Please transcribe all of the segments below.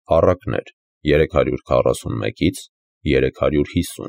Առակներ 341-ից 350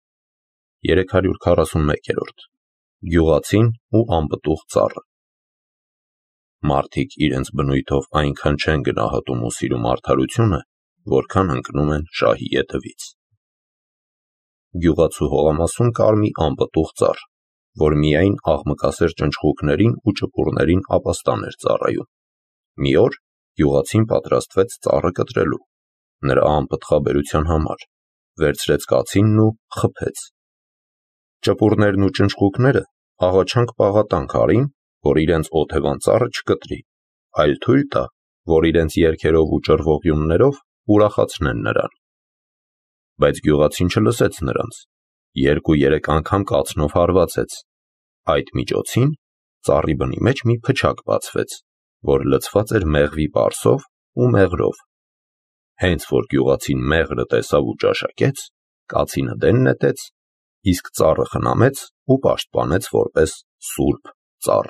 341-րդ Գյուղացին ու անպտուղ ծառը Մարդիկ իրենց բնույթով այնքան չեն գնահատում ու սիրում արդարությունը, որքան ընկնում են շահի ետևից։ Գյուղացու հողամասում կար մի անպտուղ ծառ, որ միայն աղմկասեր ճնճղուկներին ու ճպուրներին ապաստան էր ծառայում։ Մի օր գյուղացին պատրաստվեց ծառը կտրելու։ Նրա անպտղաբերության համար վերցրեց կացինն ու խփեց։ Ճպուրներն ու ճնճղուկները աղաչանք պաղատանք արին, որ իրենց օթևան ծառը չկտրի, այլ թույլ տա, որ իրենց երգերով ու ճռվողյուններով ուրախացնեն նրան։ Բայց գյուղացին չլսեց նրանց, 2-3 անգամ կացնով հարվածեց։ Այդ միջոցին ծառի բնի մեջ մի փչակ բացվեց, որ լցված էր մեղվի պարսով ու մեղրով։ Հենց որ գյուղացին մեղրը տեսավ ու ճաշակեց, կացինը դեն նետեց, իսկ ծառը խնամեց ու պաշտպանեց որպես սուրբ ծառ։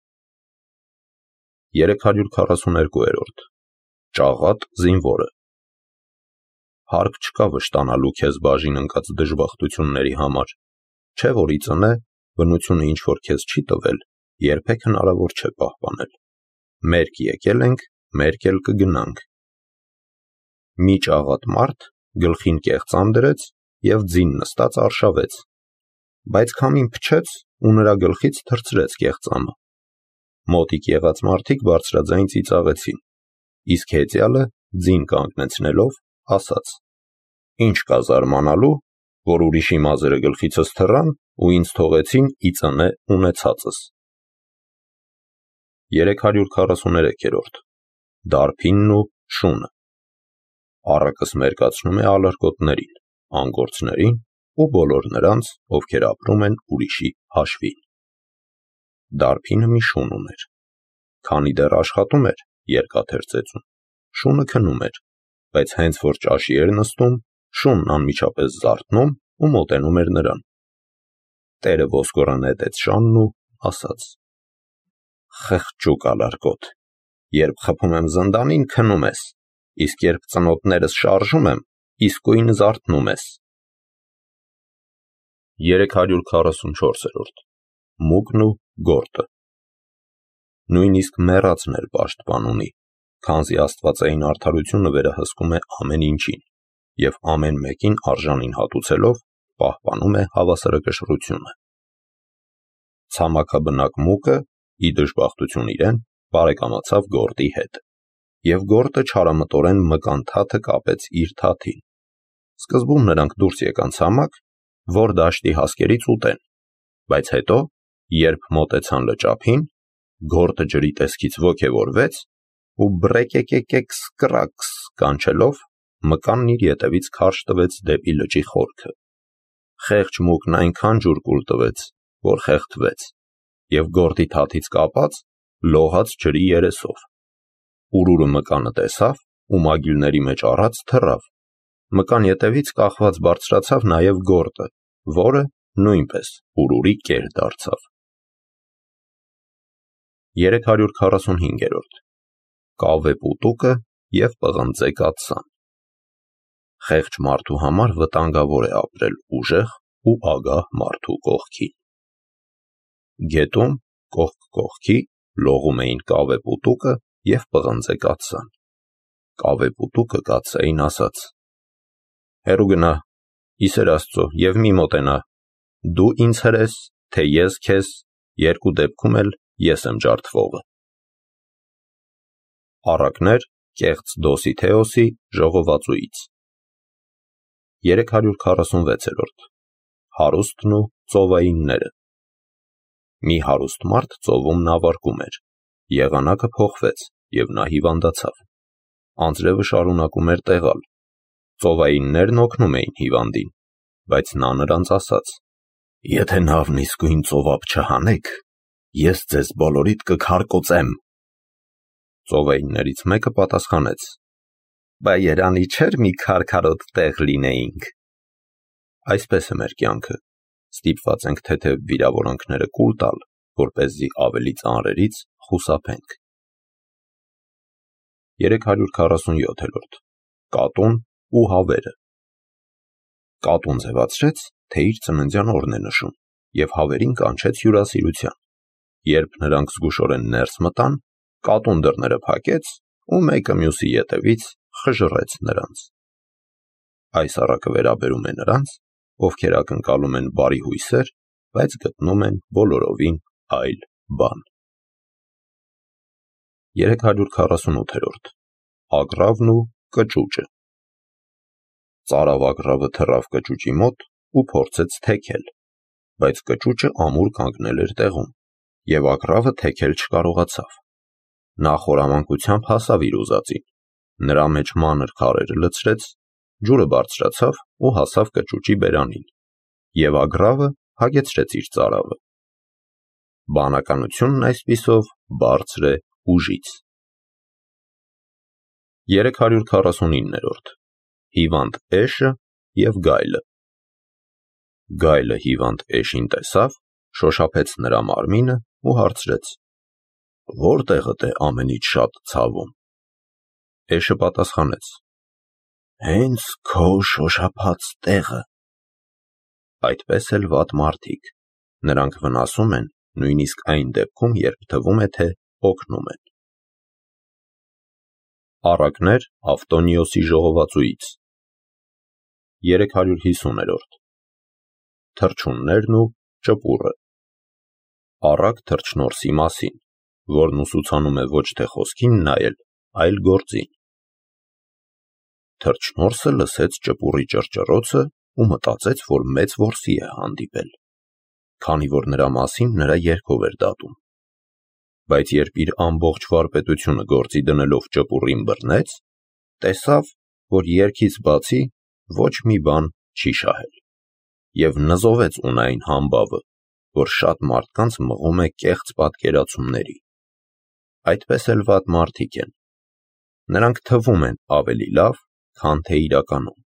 342-րդ Ճաղատ զինվորը Հարկ չկա վշտանալու քեզ բաժին ընկած դժբախտությունների համար, չէ որ ի ծնե բնությունը ինչ որ քեզ չի տվել, երբեք հնարավոր չէ պահպանել։ Մերկ եկել ենք, մերկ էլ կգնանք։ Մի ճաղատ մարդ գլխին կեղծամ դրեց և ձին նստած արշավեց, բայց քամին փչեց ու նրա գլխից թռցրեց կեղծամը։ Մոտիկ եղած մարդիկ բարձրաձայն ծիծաղեցին, իսկ հեծյալը ձին կանգնեցնելով ասաց. «Ինչ կա զարմանալու, որ ուրիշի մազերը գլխիցս թռան ու ինձ թողեցին ի ծնե ունեցածս»։ 343-րդ Դարբինն ու շունը Առակս մերկացնում է ալարկոտներին, անգործներին ու բոլոր նրանց, ովքեր ապրում են ուրիշի հաշվին։ Դարբինը մի շուն ուներ։ Քանի դեռ աշխատում էր, երկաթեր ծեծում, շունը քնում էր, բայց հենց որ ճաշի էր նստում, շունն անմիջապես զարթնում ու մոտենում էր նրան։ Տերը ոսկորը նետեց շանն ու ասաց. «Խղճուկ ալարկոտ, երբ խփում եմ զնդանին, քնում ես, իսկ երբ ծնոտներս շարժում եմ, իսկույն զարթնում ես»։ 344-րդ Մուկն ու գորտը Նույնիսկ մեռածն էլ պաշտպան ունի, քանզի աստվածային արդարությունը վերահսկում է ամեն ինչին և ամեն մեկին արժանին հատուցելով պահպանում է հավասարակշռությունը։ Ցամաքաբնակ մուկը, ի դժբախտություն իրեն, բարեկամացավ գորտի հետ, և գորտը չարամտորեն մկան թաթը կապեց իր թաթին։ Սկզբում նրանք դուրս եկան ցամաք, որ դաշտի հասկերից ուտեն, բայց հետո, երբ մոտեցան լճափին, գորտը ջրի տեսքից ոգևորվեց ու բռեկեկեկեքս կանչելով մկանն իր ետևից քարշ տվեց դեպի լճի խորքը։ Խեղճ մուկն այնքան ջուր կուլ տվեց, որ խեղդվեց, և գորտի թաթից կապած լողաց ջրի երեսով։ Ուրուրը մկանը տեսավ ու մագիլների մեջ առած թռավ։ Մկան ետևից կախված բարձրացավ նաև գորտը, որը նույնպես ուրուրի կեր դարձավ։ 345-րդ Կավե պուտուկը և պղնձե կաթսան Խեղճ մարդու համար վտանգավոր է ապրել ուժեղ ու ագահ մարդու կողքին։ Գետում կողք կողքի լողում էին կավե պուտուկը և պղնձե կաթսան։ Կավե պուտուկը կաթսային ասաց. «Հեռու գնա, ի սեր Աստծո, և մի մոտենա, դու ինձ հրես, թե ես քեզ, երկու դեպքում էլ ես եմ ջարդվողը»։ Առակներ կեղծ Դոսիթեոսի ժողովածուից 346-րդ Հարուստն ու ծովայինները Մի հարուստ մարդ ծովում նավարկում էր, եղանակը փոխվեց, և նա հիվանդացավ։ Անձրևը շարունակում էր տեղալ։ Ծովայիններն օգնում էին հիվանդին, բայց նա նրանց ասաց. «Եթե նավն իսկույն ծովափ չհանեք, ես ձեզ բոլորիդ կքարկոծեմ»։ Ծովայիններից մեկը պատասխանեց. «Բա երանի չէր մի քարքարոտ տեղ լինեինք»։ Այսպես է մեր կյանքը, ստիպված ենք թեթև վիրավորանքները կուլ տալ, որպեսզի ավելի ծանրերից խուսափենք։ 347-րդ կատուն ու հավերը։ Կատուն ձևացրեց, թե իր ծննդյան օրն է նշում, և հավերին կանչեց հյուրասիրության։ Երբ նրանք զգուշորեն ներս մտան, կատուն դռները փակեց ու մեկը մյուսի ետևից խժռեց նրանց։ Այս առակը վերաբերում է նրանց, ովքեր ակնկալում են բարի հույսեր, բայց գտնում են բոլորովին այլ բան։ 348. Ագռավն ու կճուճը։ Ծարավ ագռավը թռավ կճուճի մոտ ու փորձեց թեքել, բայց կճուճը ամուր կանգնել էր տեղում, և ագռավը թեքել չկարողացավ։ Նա խորամանկությամբ հասավ իր ուզածին, նրա մեջ մանր քարերը լցրեց, ջուրը բարձրացավ ու հասավ կճուճի բերանին, և ագռավը հագեցրեց իր ծարավը։ Բանականությունն այսպիսով բարձր է ուժից։ 349. Հիվանդ էշը և գայլը։ Գայլը հիվանդ էշին տեսավ, շոշափեց նրա մարմինը ու հարցրեց. «Որտեղդ է ամենից շատ ցավում»։ Էշը պատասխանեց. «Հենց քո շոշափած տեղը»։ Այդպես էլ վատ մարդիկ, նրանք վնասում են նույնիսկ այն դեպքում, երբ թվում է, թե օգնում են։ Առակներ Ավտոնիոսի ժողովածուից։ 350. Թռչուններն ու ճպուռը։ Առակ թռչնորսի մասին, որն ուսուցանում է ոչ թե խոսքին նայել, այլ գործին։ Թռչնորսը լսեց ճպուռի ճռճռոցը ու մտածեց, որ մեծ որսի է հանդիպել, քանի որ նրա մասին նրա երգով էր դատում։ Բայց երբ իր ամբողջ վարպետությունը գործի դնելով ճպուռին բռնեց, տեսավ, որ երգից բացի ոչ մի բան չի շահել, և նզովեց ունայն համբավը, որ շատ մարդկանց մղում է կեղծ պատկերացումների։ Այդպես էլ վատ մարդիկ են։ Նրանք թվում են ավելի լավ, քան թե իրականում։